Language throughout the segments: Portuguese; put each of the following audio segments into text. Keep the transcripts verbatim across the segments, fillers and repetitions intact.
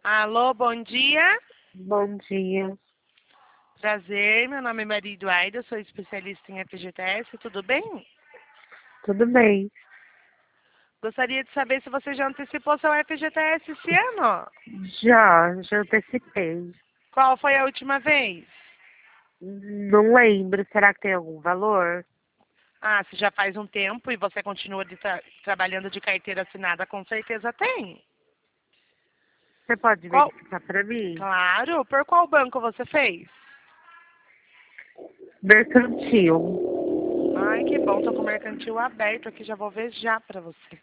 Alô, bom dia. Bom dia. Prazer, meu nome é Maria Eduarda, eu sou especialista em F G T S, tudo bem? Tudo bem? Gostaria de saber se você já antecipou seu F G T S esse ano. Já, já antecipei. Qual foi a última vez? Não lembro. Será que tem algum valor? Ah, se já faz um tempo e você continua de tra trabalhando de carteira assinada, com certeza tem. Você pode Qual? verificar para mim? Claro, por qual banco você fez? Mercantil. Ai, que bom, tô com o mercantil aberto aqui, já vou ver já pra você.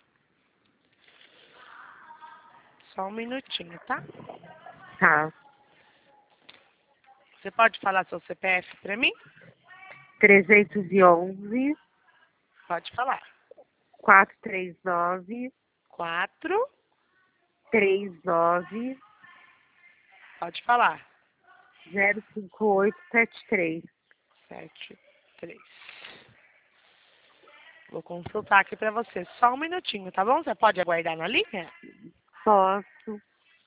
Só um minutinho, tá? Tá. Você pode falar seu C P F pra mim? trezentos e onze, Pode falar. quatrocentos e trinta e nove, Quatro. trinta e nove, Pode falar. zero cinco oito sete três. Sete, três. Vou consultar aqui pra você. Só um minutinho, tá bom? Você pode aguardar na linha? Posso.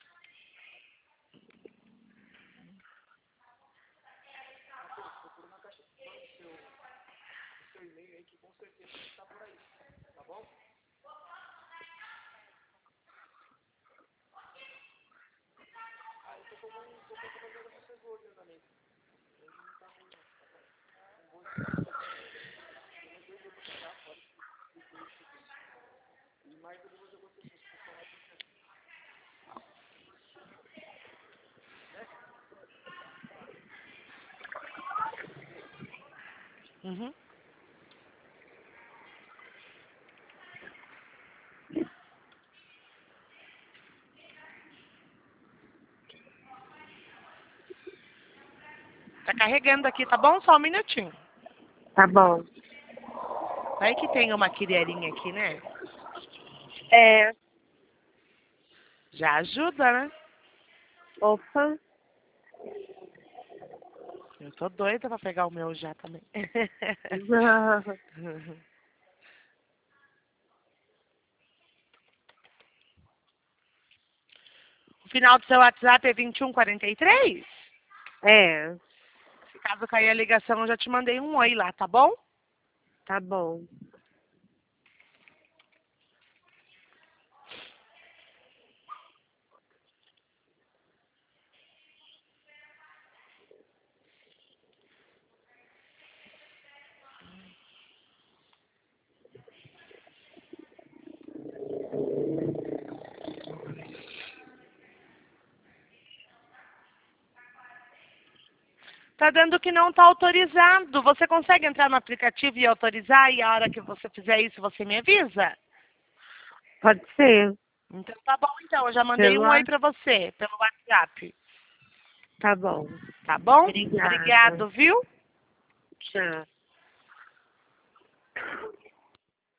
Uhum. Tá carregando aqui, tá bom? Só um minutinho. Tá bom. Vai que tem uma quirierinha aqui, né? É. Já ajuda, né? Opa. Eu tô doida pra pegar o meu já também. O final do seu WhatsApp é vinte e um quarenta e três? É. Se caso cair a ligação, eu já te mandei um oi lá, tá bom? Tá bom. Tá dando que não tá autorizado. Você consegue entrar no aplicativo e autorizar e a hora que você fizer isso, você me avisa? Pode ser. Então tá bom, então. Eu já mandei Pelo um oi ar? pra você pelo WhatsApp. Tá bom. Tá bom? Obrigada. Obrigado, viu? Tchau.